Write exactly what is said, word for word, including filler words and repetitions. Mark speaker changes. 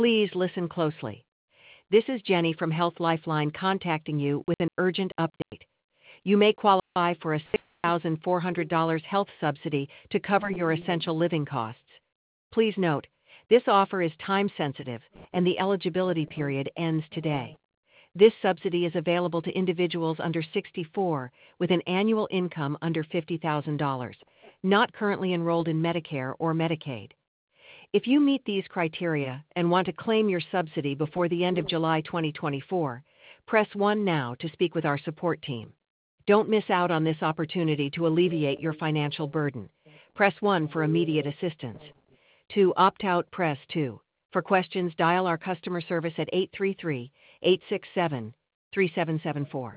Speaker 1: Please listen closely. This is Jenny from Health Lifeline contacting you with an urgent update. You may qualify for a six thousand four hundred dollars health subsidy to cover your essential living costs. Please note, this offer is time sensitive and the eligibility period ends today. This subsidy is available to individuals under sixty-four with an annual income under fifty thousand dollars, not currently enrolled in Medicare or Medicaid. If you meet these criteria and want to claim your subsidy before the end of July twenty twenty-four, press one now to speak with our support team. Don't miss out on this opportunity to alleviate your financial burden. Press one for immediate assistance. To opt out, press two. For questions, dial our customer service at eight three three, eight six seven, three seven seven four.